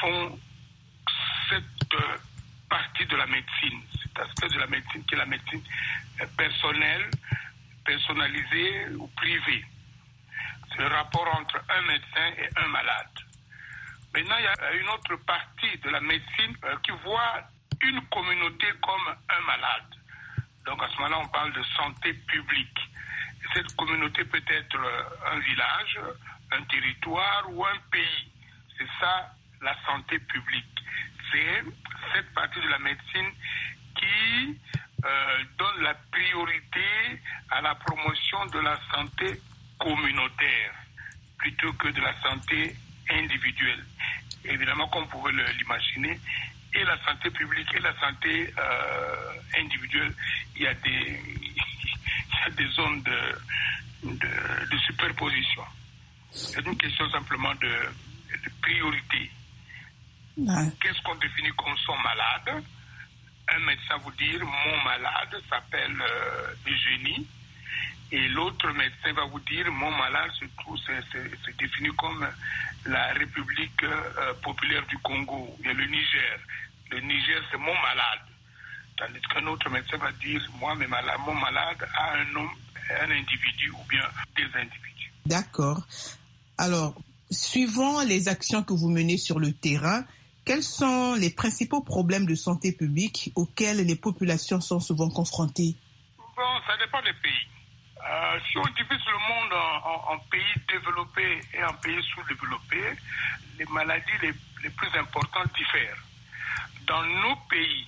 font cette partie de la médecine, cet aspect de la médecine qui est la médecine personnelle, personnalisée ou privée. C'est le rapport entre un médecin et un malade. Maintenant, il y a une autre partie de la médecine qui voit une communauté comme un malade. Donc à ce moment-là, on parle de santé publique. Et cette communauté peut être un village, un territoire ou un pays. C'est ça, la santé publique. C'est cette partie de la médecine qui donne la priorité à la promotion de la santé communautaire plutôt que de la santé individuelle. Évidemment, comme vous pouvez l'imaginer, et la santé publique et la santé individuelle, il y a des zones de superposition. C'est une question simplement de priorité. Ouais. Qu'est-ce qu'on définit comme son malade? Un médecin vous dire mon malade s'appelle Eugénie, et l'autre médecin va vous dire mon malade c'est défini comme la République populaire du Congo, il y a le Niger. Le Niger, c'est mon malade. Tandis qu'un autre médecin va dire mon malade a un individu ou bien des individus. D'accord. Alors, suivant les actions que vous menez sur le terrain, quels sont les principaux problèmes de santé publique auxquels les populations sont souvent confrontées? Bon, ça dépend des pays. Si on divise le monde en pays développés et en pays sous-développés, les maladies les plus importantes diffèrent. Dans nos pays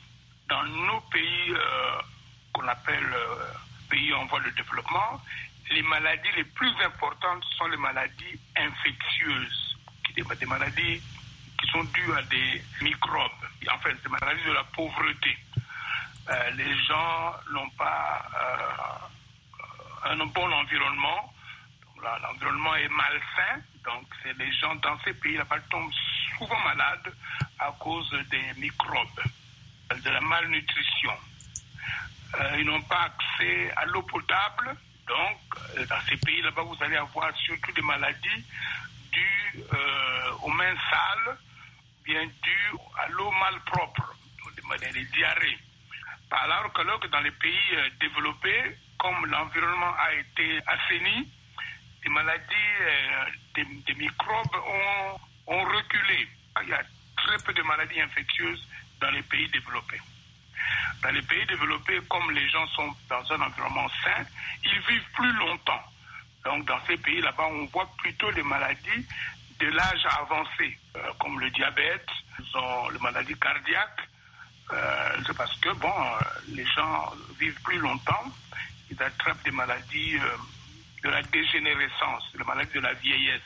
qu'on appelle pays en voie de développement, les maladies les plus importantes sont les maladies infectieuses, des maladies qui sont dues à des microbes, en fait, des maladies de la pauvreté. Les gens n'ont pas un bon environnement, l'environnement est malsain, donc c'est les gens dans ces pays là-bas tombent souvent malades à cause des microbes, de la malnutrition. Ils n'ont pas accès à l'eau potable, donc dans ces pays là-bas vous allez avoir surtout des maladies dues aux mains sales, bien dues à l'eau malpropre, des diarrhées. Alors que dans les pays développés, comme l'environnement a été assaini, les maladies, des microbes ont reculé. Il y a très peu de maladies infectieuses dans les pays développés. Dans les pays développés, comme les gens sont dans un environnement sain, ils vivent plus longtemps. Donc dans ces pays là-bas, on voit plutôt les maladies de l'âge avancé, comme le diabète, les maladies cardiaques. C'est parce que les gens vivent plus longtemps, ils attrapent des maladies de la dégénérescence, les maladies de la vieillesse.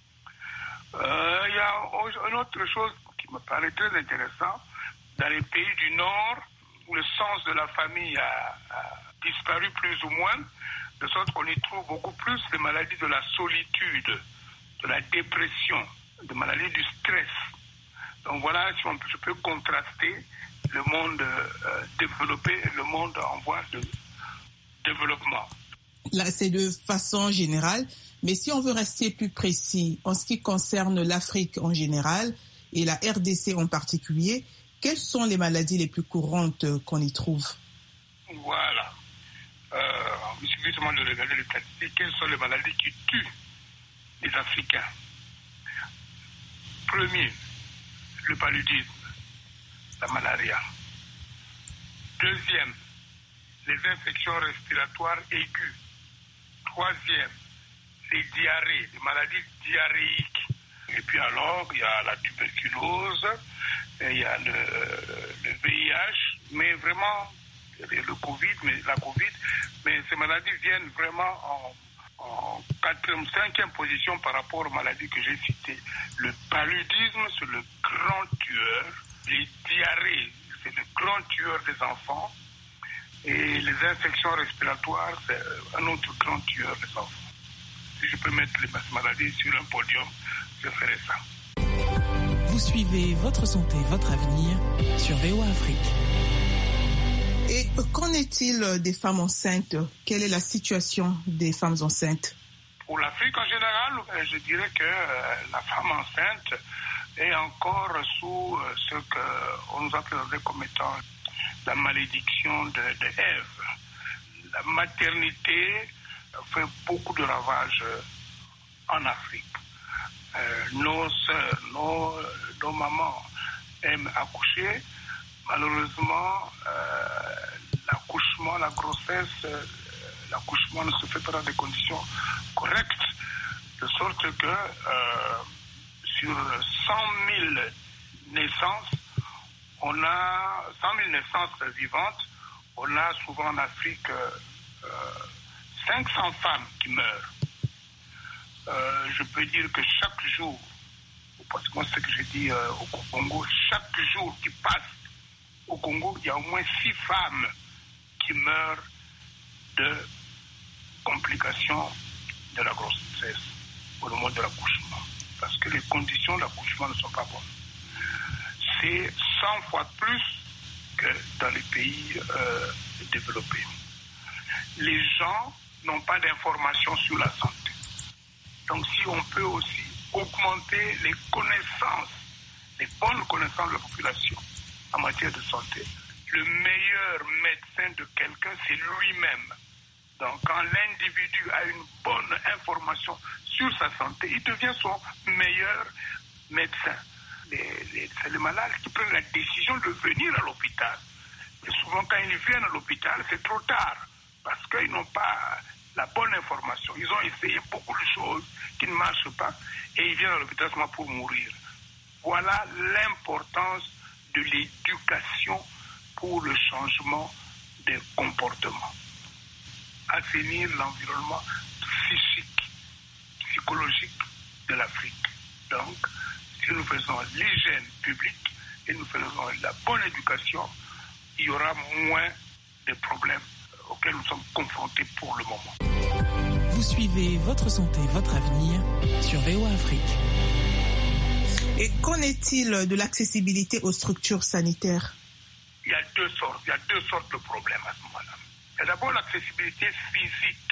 Il y a une autre chose qui me paraît très intéressante. Dans les pays du Nord, où le sens de la famille a disparu plus ou moins, de sorte qu'on y trouve beaucoup plus les maladies de la solitude, de la dépression, des maladies du stress. Donc voilà, si je peux contraster le monde développé et le monde en voie de développement. Là, c'est de façon générale, mais si on veut rester plus précis en ce qui concerne l'Afrique en général et la RDC en particulier, quelles sont les maladies les plus courantes qu'on y trouve? Voilà. Il suffit justement de regarder les statistiques. Quelles sont les maladies qui tuent les Africains? Premier, le paludisme, la malaria. Deuxième, les infections respiratoires aiguës. Troisième, les diarrhées, les maladies diarrhéiques. Et puis alors, il y a la tuberculose, il y a le VIH, mais vraiment, le Covid, la Covid, mais ces maladies viennent vraiment en 4e, 5e position par rapport aux maladies que j'ai citées. Le paludisme, c'est le grand tueur. Les diarrhées, c'est le grand tueur des enfants. Et les infections respiratoires, c'est un autre grand tueur des enfants. Si je peux mettre les maladies sur un podium, je ferai ça. Vous suivez Votre Santé, Votre Avenir sur VOA Afrique. Et qu'en est-il des femmes enceintes? Quelle est la situation des femmes enceintes? Pour l'Afrique en général, je dirais que la femme enceinte et encore sous ce qu'on nous a présenté comme étant la malédiction de Ève. La maternité fait beaucoup de ravages en Afrique. Nos sœurs, nos mamans aiment accoucher. Malheureusement, l'accouchement, la grossesse, l'accouchement ne se fait pas dans des conditions correctes, de sorte que sur 100 000 naissances, on a 100 000 naissances vivantes, on a souvent en Afrique 500 femmes qui meurent. Je peux dire que chaque jour, parce que moi c'est ce que j'ai dit au Congo, chaque jour qui passe au Congo, il y a au moins 6 femmes qui meurent de complications de la grossesse au moment de l'accouchement. Parce que les conditions d'accouchement ne sont pas bonnes. C'est 100 fois plus que dans les pays développés. Les gens n'ont pas d'informations sur la santé. Donc si on peut aussi augmenter les connaissances, les bonnes connaissances de la population en matière de santé, le meilleur médecin de quelqu'un, c'est lui-même. Donc quand l'individu a une bonne information sur sa santé, il devient son meilleur médecin. C'est les malades qui prennent la décision de venir à l'hôpital. Et souvent quand ils viennent à l'hôpital, c'est trop tard, parce qu'ils n'ont pas la bonne information. Ils ont essayé beaucoup de choses qui ne marchent pas et ils viennent à l'hôpital seulement pour mourir. Voilà l'importance de l'éducation pour le changement des comportements. Assainir l'environnement physique, psychologique de l'Afrique. Donc, si nous faisons l'hygiène publique et nous faisons la bonne éducation, il y aura moins de problèmes auxquels nous sommes confrontés pour le moment. Vous suivez Votre Santé, Votre Avenir sur VOA Afrique. Et qu'en est-il de l'accessibilité aux structures sanitaires? Il y a deux sortes de problèmes à ce moment-là. Il y a d'abord l'accessibilité physique.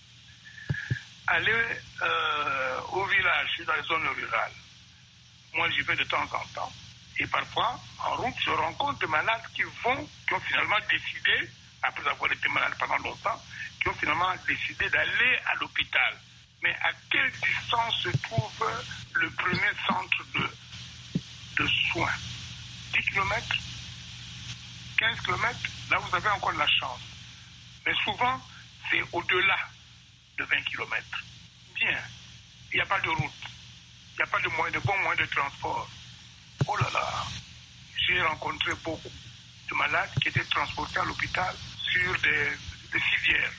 Aller au village, dans les zones rurales. Moi, j'y vais de temps en temps. Et parfois, en route, je rencontre des malades qui ont finalement décidé, après avoir été malades pendant longtemps, qui ont finalement décidé d'aller à l'hôpital. Mais à quelle distance se trouve le premier centre de soins? 10 km 15 km, là vous avez encore de la chance. Mais souvent, c'est au-delà de 20 km. Bien, il n'y a pas de route, il n'y a pas de bons moyens de transport. Oh là là, j'ai rencontré beaucoup de malades qui étaient transportés à l'hôpital sur des civières.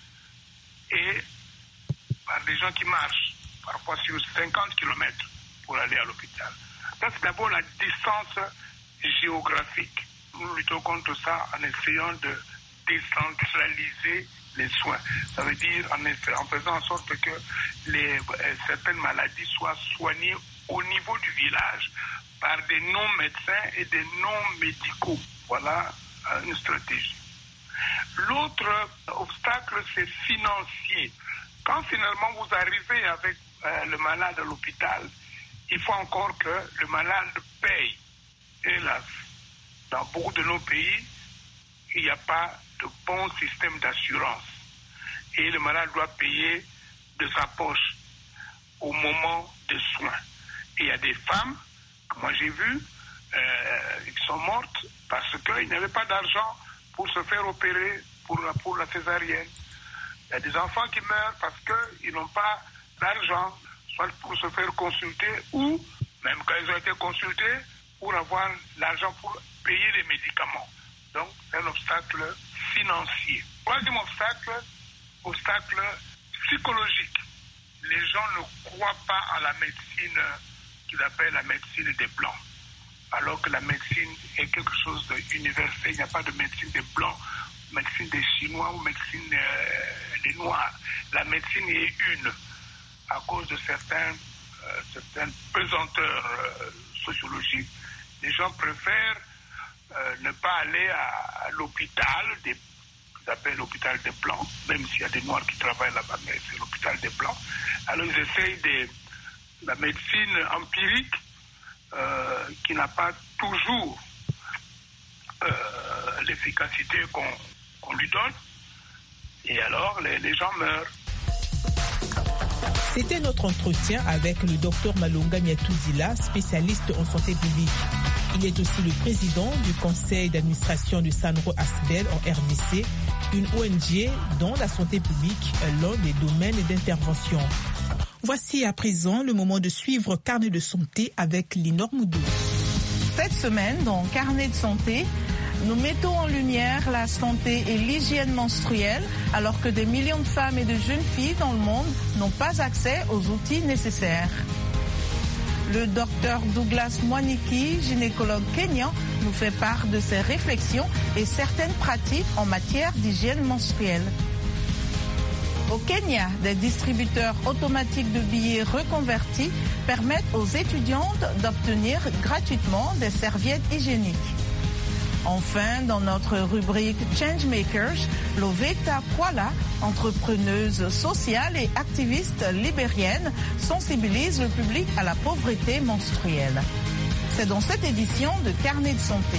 Et par des gens qui marchent, parfois sur 50 km pour aller à l'hôpital. Ça, c'est d'abord la distance géographique. Nous luttons contre ça en essayant de décentraliser les soins. Ça veut dire en faisant en sorte que certaines maladies soient soignées au niveau du village par des non-médecins et des non-médicaux. Voilà une stratégie. L'autre obstacle, c'est financier. Quand finalement vous arrivez avec le malade à l'hôpital, il faut encore que le malade paye. Hélas, dans beaucoup de nos pays, il n'y a pas de bon système d'assurance. Et le malade doit payer de sa poche au moment des soins. Et il y a des femmes, que moi j'ai vues, qui sont mortes parce qu'ils n'avaient pas d'argent pour se faire opérer pour la césarienne. Il y a des enfants qui meurent parce qu'ils n'ont pas d'argent, soit pour se faire consulter ou, même quand ils ont été consultés, pour avoir l'argent pour payer les médicaments. Donc, c'est un obstacle financier. Troisième obstacle psychologique. Les gens ne croient pas à la médecine qu'ils appellent la médecine des Blancs. Alors que la médecine est quelque chose d'universel. Il n'y a pas de médecine des Blancs, médecine des Chinois ou médecine des Noirs. La médecine est une, à cause de certaines pesanteurs sociologiques. Les gens préfèrent ne pas aller à l'hôpital, qu'ils appellent l'hôpital des Blancs, même s'il y a des Noirs qui travaillent là-bas, mais c'est l'hôpital des Blancs. Alors ils essayent la médecine empirique, qui n'a pas toujours l'efficacité qu'on lui donne. Et alors, les gens meurent. C'était notre entretien avec le Dr Malonga Miatouzila, spécialiste en santé publique. Il est aussi le président du conseil d'administration du Sanro Asbel en RDC, une ONG dont la santé publique est l'un des domaines d'intervention. Voici à présent le moment de suivre Carnet de santé avec Linor Moudou. Cette semaine, dans Carnet de santé, nous mettons en lumière la santé et l'hygiène menstruelle alors que des millions de femmes et de jeunes filles dans le monde n'ont pas accès aux outils nécessaires. Le docteur Douglas Mwaniki, gynécologue kényan, nous fait part de ses réflexions et certaines pratiques en matière d'hygiène menstruelle. Au Kenya, des distributeurs automatiques de billets reconvertis permettent aux étudiantes d'obtenir gratuitement des serviettes hygiéniques. Enfin, dans notre rubrique Changemakers, Loveta Kwala, entrepreneuse sociale et activiste libérienne, sensibilise le public à la pauvreté menstruelle. C'est dans cette édition de Carnet de santé.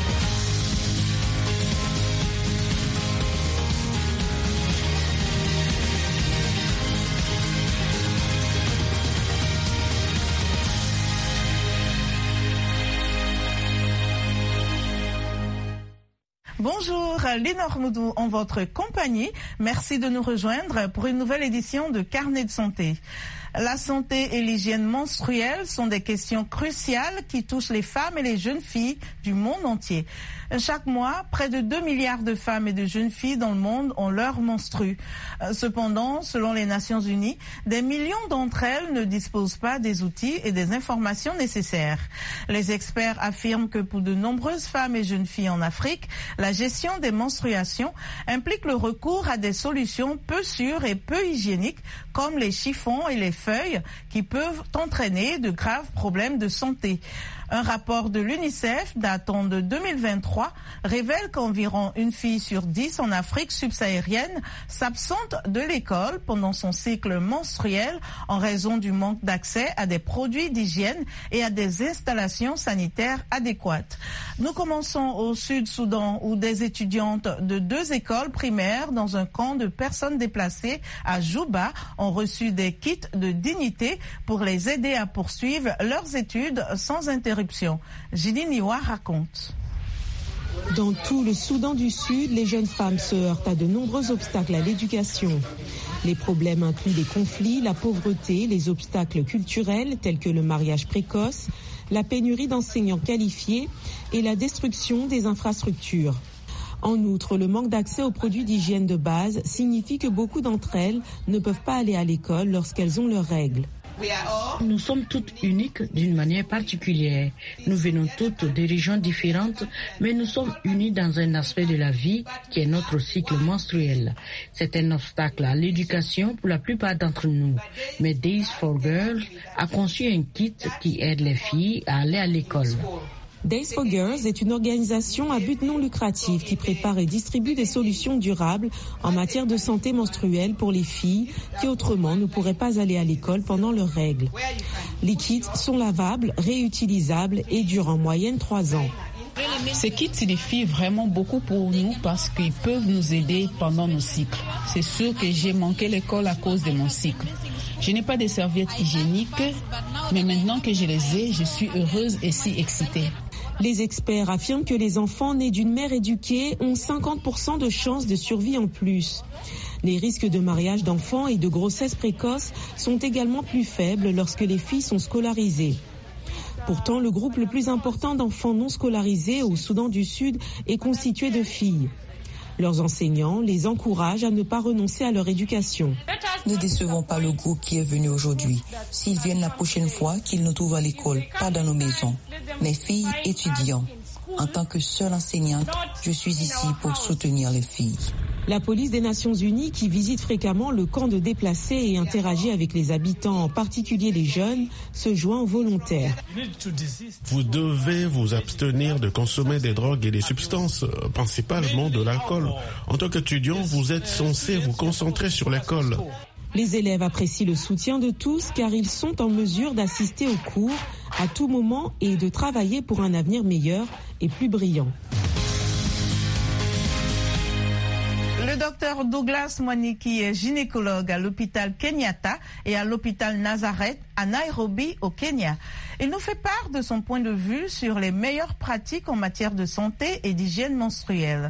Bonjour, Linor Moudou en votre compagnie. Merci de nous rejoindre pour une nouvelle édition de Carnet de santé. La santé et l'hygiène menstruelle sont des questions cruciales qui touchent les femmes et les jeunes filles du monde entier. Chaque mois, près de 2 milliards de femmes et de jeunes filles dans le monde ont leur menstrue. Cependant, selon les Nations Unies, des millions d'entre elles ne disposent pas des outils et des informations nécessaires. Les experts affirment que pour de nombreuses femmes et jeunes filles en Afrique, la gestion des menstruations implique le recours à des solutions peu sûres et peu hygiéniques, comme les chiffons et les feuilles, qui peuvent entraîner de graves problèmes de santé. Un rapport de l'UNICEF datant de 2023 révèle qu'environ une fille sur 10 en Afrique subsaharienne s'absente de l'école pendant son cycle menstruel en raison du manque d'accès à des produits d'hygiène et à des installations sanitaires adéquates. Nous commençons au Sud-Soudan où des étudiantes de 2 écoles primaires dans un camp de personnes déplacées à Juba ont reçu des kits de dignité pour les aider à poursuivre leurs études sans interruption. Gilles Niwa raconte. Dans tout le Soudan du Sud, les jeunes femmes se heurtent à de nombreux obstacles à l'éducation. Les problèmes incluent les conflits, la pauvreté, les obstacles culturels tels que le mariage précoce, la pénurie d'enseignants qualifiés et la destruction des infrastructures. En outre, le manque d'accès aux produits d'hygiène de base signifie que beaucoup d'entre elles ne peuvent pas aller à l'école lorsqu'elles ont leurs règles. Nous sommes toutes uniques d'une manière particulière. Nous venons toutes de régions différentes, mais nous sommes unis dans un aspect de la vie qui est notre cycle menstruel. C'est un obstacle à l'éducation pour la plupart d'entre nous. Mais Days for Girls a conçu un kit qui aide les filles à aller à l'école. Days for Girls est une organisation à but non lucratif qui prépare et distribue des solutions durables en matière de santé menstruelle pour les filles qui autrement ne pourraient pas aller à l'école pendant leurs règles. Les kits sont lavables, réutilisables et durent en moyenne 3 ans. Ces kits signifient vraiment beaucoup pour nous parce qu'ils peuvent nous aider pendant nos cycles. C'est sûr que j'ai manqué l'école à cause de mon cycle. Je n'ai pas de serviettes hygiéniques, mais maintenant que je les ai, je suis heureuse et si excitée. Les experts affirment que les enfants nés d'une mère éduquée ont 50% de chances de survie en plus. Les risques de mariage d'enfants et de grossesse précoce sont également plus faibles lorsque les filles sont scolarisées. Pourtant, le groupe le plus important d'enfants non scolarisés au Soudan du Sud est constitué de filles. Leurs enseignants les encouragent à ne pas renoncer à leur éducation. Ne décevons pas le groupe qui est venu aujourd'hui. S'ils viennent la prochaine fois, qu'ils nous trouvent à l'école, pas dans nos maisons. Mes filles étudiants. En tant que seule enseignante, je suis ici pour soutenir les filles. La police des Nations Unies, qui visite fréquemment le camp de déplacés et interagit avec les habitants, en particulier les jeunes, se joint aux volontaires. Vous devez vous abstenir de consommer des drogues et des substances, principalement de l'alcool. En tant qu'étudiant, vous êtes censé vous concentrer sur l'école. Les élèves apprécient le soutien de tous car ils sont en mesure d'assister aux cours à tout moment et de travailler pour un avenir meilleur et plus brillant. Le docteur Douglas Mwaniki est gynécologue à l'hôpital Kenyatta et à l'hôpital Nazareth à Nairobi au Kenya. Il nous fait part de son point de vue sur les meilleures pratiques en matière de santé et d'hygiène menstruelle.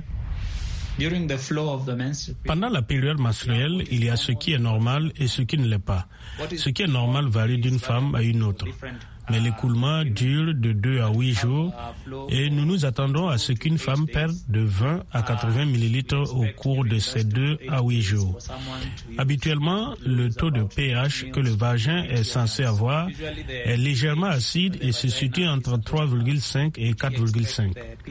Pendant la période menstruelle, il y a ce qui est normal et ce qui ne l'est pas. Ce qui est normal varie d'une femme à une autre. Mais l'écoulement dure de 2 à 8 jours et nous nous attendons à ce qu'une femme perde de 20 à 80 millilitres au cours de ces 2 à 8 jours. Habituellement, le taux de pH que le vagin est censé avoir est légèrement acide et se situe entre 3,5 et 4,5.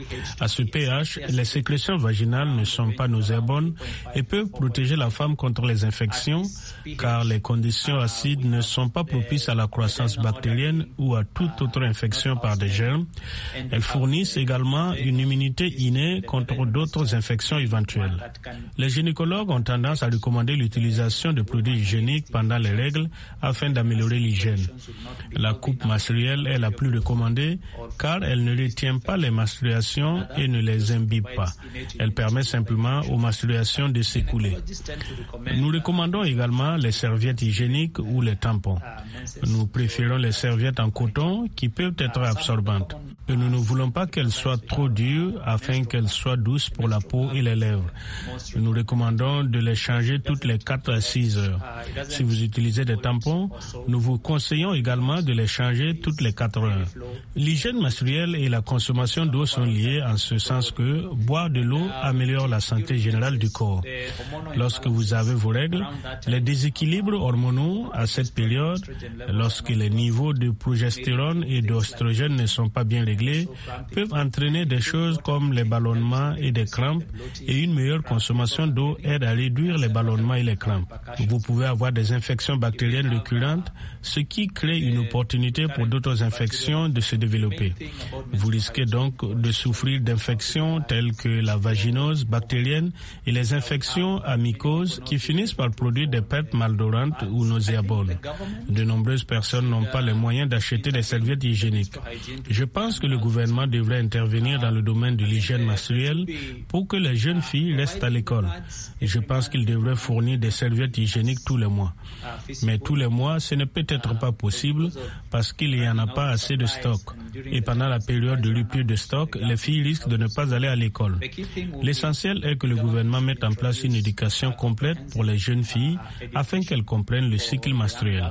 À ce pH, les sécrétions vaginales ne sont pas nauséabondes et peuvent protéger la femme contre les infections car les conditions acides ne sont pas propices à la croissance bactérienne ou à toute autre infection par des germes. Elles fournissent également une immunité innée contre d'autres infections éventuelles. Les gynécologues ont tendance à recommander l'utilisation de produits hygiéniques pendant les règles afin d'améliorer l'hygiène. La coupe menstruelle est la plus recommandée car elle ne retient pas les menstruations et ne les imbibe pas. Elle permet simplement aux menstruations de s'écouler. Nous recommandons également les serviettes hygiéniques ou les tampons. Nous préférons les serviettes en coton qui peuvent être absorbantes. Et nous ne voulons pas qu'elles soient trop dures afin qu'elles soient douces pour la peau et les lèvres. Nous recommandons de les changer toutes les 4 à 6 heures. Si vous utilisez des tampons, nous vous conseillons également de les changer toutes les 4 heures. L'hygiène menstruelle et la consommation d'eau sont liées en ce sens que boire de l'eau améliore la santé générale du corps. Lorsque vous avez vos règles, les déséquilibres hormonaux à cette période, lorsque les niveaux de progestérone et d'oestrogène ne sont pas bien réglés, peuvent entraîner des choses comme les ballonnements et des crampes, et une meilleure consommation d'eau aide à réduire les ballonnements et les crampes. Vous pouvez avoir des infections bactériennes récurrentes, ce qui crée une opportunité pour d'autres infections de se développer. Vous risquez donc de souffrir d'infections telles que la vaginose bactérienne et les infections à mycose qui finissent par produire des pertes malodorantes ou nauséabondes. De nombreuses personnes n'ont pas les moyens d'acheter des serviettes hygiéniques. Je pense que le gouvernement devrait intervenir dans le domaine de l'hygiène menstruelle pour que les jeunes filles restent à l'école. Et je pense qu'il devrait fournir des serviettes hygiéniques tous les mois. Mais tous les mois, ce n'est peut-être pas possible parce qu'il n'y en a pas assez de stock. Et pendant la période de rupture de stock, les filles risquent de ne pas aller à l'école. L'essentiel est que le gouvernement mette en place une éducation complète pour les jeunes filles afin qu'elles comprennent le cycle menstruel.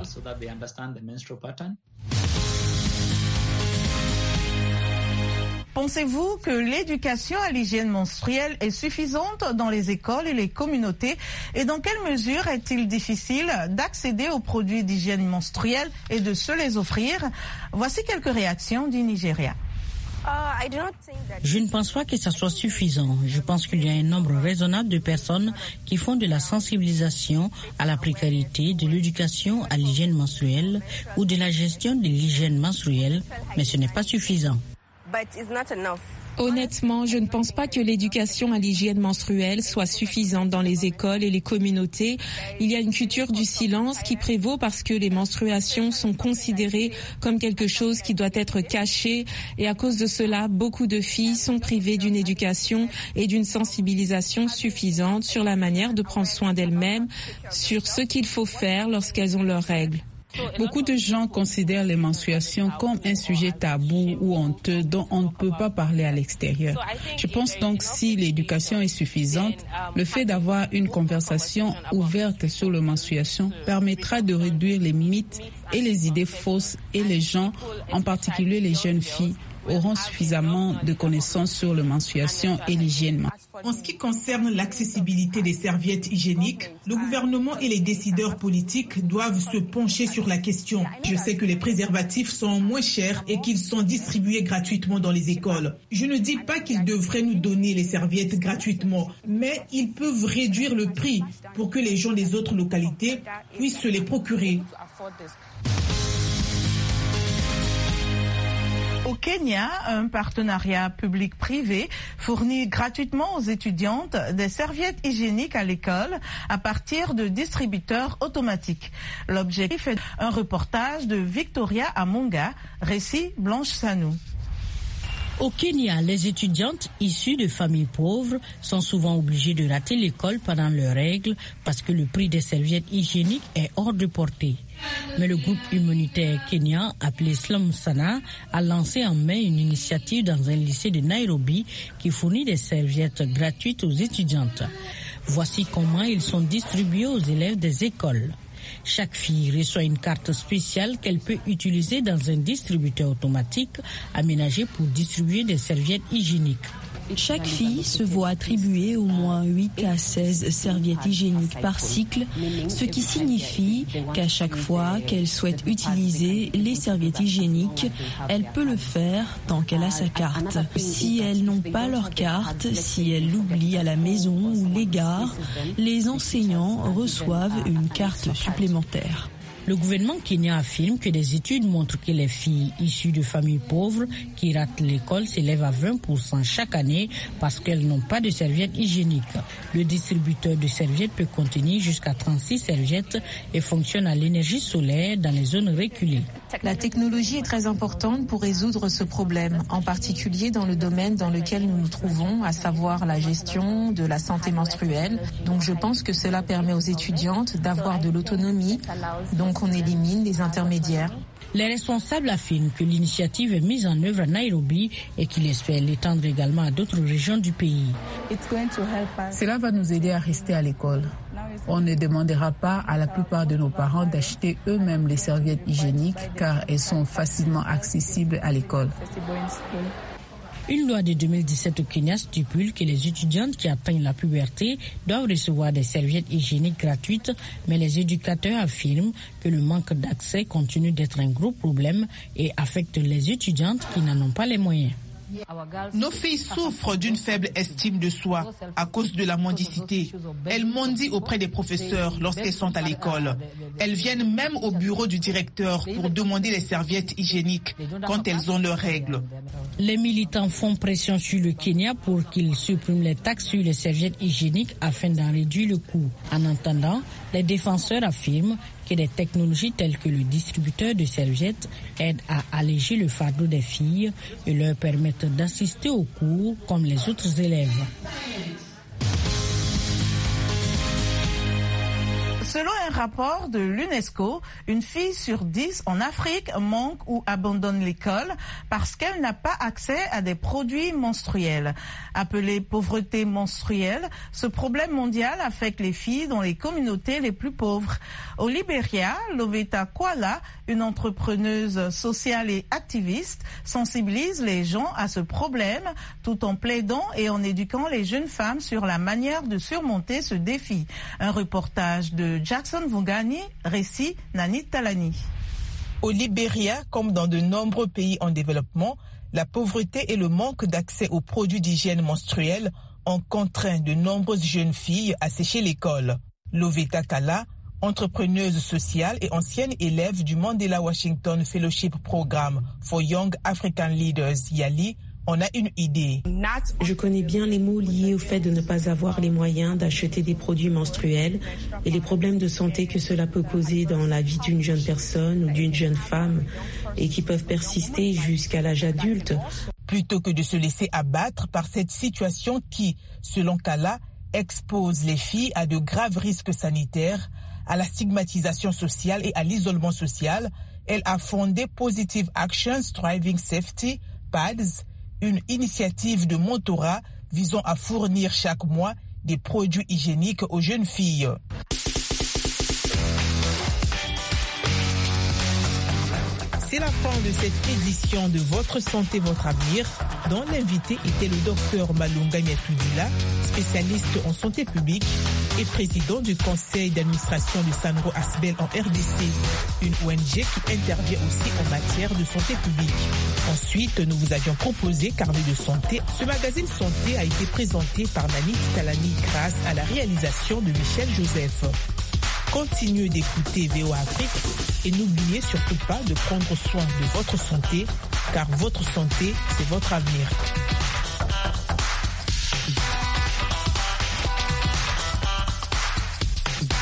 Pensez-vous que l'éducation à l'hygiène menstruelle est suffisante dans les écoles et les communautés? Et dans quelle mesure est-il difficile d'accéder aux produits d'hygiène menstruelle et de se les offrir? Voici quelques réactions du Nigeria. Je ne pense pas que ça soit suffisant. Je pense qu'il y a un nombre raisonnable de personnes qui font de la sensibilisation à la précarité, de l'éducation à l'hygiène menstruelle ou de la gestion de l'hygiène menstruelle, mais ce n'est pas suffisant. Honnêtement, je ne pense pas que l'éducation à l'hygiène menstruelle soit suffisante dans les écoles et les communautés. Il y a une culture du silence qui prévaut parce que les menstruations sont considérées comme quelque chose qui doit être caché et à cause de cela, beaucoup de filles sont privées d'une éducation et d'une sensibilisation suffisante sur la manière de prendre soin d'elles-mêmes, sur ce qu'il faut faire lorsqu'elles ont leurs règles. Beaucoup de gens considèrent les menstruations comme un sujet tabou ou honteux dont on ne peut pas parler à l'extérieur. Je pense donc si l'éducation est suffisante, le fait d'avoir une conversation ouverte sur les menstruations permettra de réduire les mythes et les idées fausses et les gens, en particulier les jeunes filles, auront suffisamment de connaissances sur les menstruations et l'hygiène. En ce qui concerne l'accessibilité des serviettes hygiéniques, le gouvernement et les décideurs politiques doivent se pencher sur la question. Je sais que les préservatifs sont moins chers et qu'ils sont distribués gratuitement dans les écoles. Je ne dis pas qu'ils devraient nous donner les serviettes gratuitement, mais ils peuvent réduire le prix pour que les gens des autres localités puissent se les procurer. Au Kenya, un partenariat public-privé fournit gratuitement aux étudiantes des serviettes hygiéniques à l'école à partir de distributeurs automatiques. L'objectif est un reportage de Victoria Amonga, récit Blanche Sanou. Au Kenya, les étudiantes issues de familles pauvres sont souvent obligées de rater l'école pendant leurs règles parce que le prix des serviettes hygiéniques est hors de portée. Mais le groupe humanitaire kenyan appelé Slum Sana a lancé en mai une initiative dans un lycée de Nairobi qui fournit des serviettes gratuites aux étudiantes. Voici comment ils sont distribués aux élèves des écoles. Chaque fille reçoit une carte spéciale qu'elle peut utiliser dans un distributeur automatique aménagé pour distribuer des serviettes hygiéniques. Chaque fille se voit attribuer au moins 8 à 16 serviettes hygiéniques par cycle, ce qui signifie qu'à chaque fois qu'elle souhaite utiliser les serviettes hygiéniques, elle peut le faire tant qu'elle a sa carte. Si elles n'ont pas leur carte, si elles l'oublient à la maison ou l'égarent, les enseignants reçoivent une carte supplémentaire. Le gouvernement kenyan affirme que des études montrent que les filles issues de familles pauvres qui ratent l'école s'élèvent à 20% chaque année parce qu'elles n'ont pas de serviettes hygiéniques. Le distributeur de serviettes peut contenir jusqu'à 36 serviettes et fonctionne à l'énergie solaire dans les zones reculées. La technologie est très importante pour résoudre ce problème, en particulier dans le domaine dans lequel nous nous trouvons, à savoir la gestion de la santé menstruelle. Donc je pense que cela permet aux étudiantes d'avoir de l'autonomie, donc on élimine les intermédiaires. Les responsables affirment que l'initiative est mise en œuvre à Nairobi et qu'ils espèrent l'étendre également à d'autres régions du pays. Cela va nous aider à rester à l'école. On ne demandera pas à la plupart de nos parents d'acheter eux-mêmes les serviettes hygiéniques car elles sont facilement accessibles à l'école. Une loi de 2017 au Kenya stipule que les étudiantes qui atteignent la puberté doivent recevoir des serviettes hygiéniques gratuites, mais les éducateurs affirment que le manque d'accès continue d'être un gros problème et affecte les étudiantes qui n'en ont pas les moyens. Nos filles souffrent d'une faible estime de soi à cause de la mendicité. Elles mendient auprès des professeurs lorsqu'elles sont à l'école. Elles viennent même au bureau du directeur pour demander les serviettes hygiéniques quand elles ont leurs règles. Les militants font pression sur le Kenya pour qu'il supprime les taxes sur les serviettes hygiéniques afin d'en réduire le coût. En attendant, les défenseurs affirment que des technologies telles que le distributeur de serviettes aident à alléger le fardeau des filles et leur permettent d'assister aux cours comme les autres élèves. Selon un rapport de l'UNESCO, une fille sur 10 en Afrique manque ou abandonne l'école parce qu'elle n'a pas accès à des produits menstruels. Appelé pauvreté menstruelle, ce problème mondial affecte les filles dans les communautés les plus pauvres. Au Libéria, Loveta Kwala, une entrepreneuse sociale et activiste, sensibilise les gens à ce problème tout en plaidant et en éduquant les jeunes femmes sur la manière de surmonter ce défi. Un reportage de Jackson Vungani, récit Nani Talani. Au Libéria, comme dans de nombreux pays en développement, la pauvreté et le manque d'accès aux produits d'hygiène menstruelle ont contraint de nombreuses jeunes filles à sécher l'école. Loveta Kala, entrepreneuse sociale et ancienne élève du Mandela Washington Fellowship Programme for Young African Leaders, YALI, on a une idée. Je connais bien les maux liés au fait de ne pas avoir les moyens d'acheter des produits menstruels et les problèmes de santé que cela peut causer dans la vie d'une jeune personne ou d'une jeune femme et qui peuvent persister jusqu'à l'âge adulte. Plutôt que de se laisser abattre par cette situation qui, selon Kala, expose les filles à de graves risques sanitaires, à la stigmatisation sociale et à l'isolement social, elle a fondé Positive Actions Driving Safety, PADS, une initiative de mentorat visant à fournir chaque mois des produits hygiéniques aux jeunes filles. C'est la fin de cette édition de Votre Santé, Votre Avenir, dont l'invité était le docteur Malunga Miatudila, spécialiste en santé publique et président du conseil d'administration de Sandro Asbel en RDC, une ONG qui intervient aussi en matière de santé publique. Ensuite, nous vous avions proposé Carnet de santé. Ce magazine santé a été présenté par Nani Talani grâce à la réalisation de Michel Joseph. continuez d'écouter VOA Afrique et n'oubliez surtout pas de prendre soin de votre santé, car votre santé, c'est votre avenir.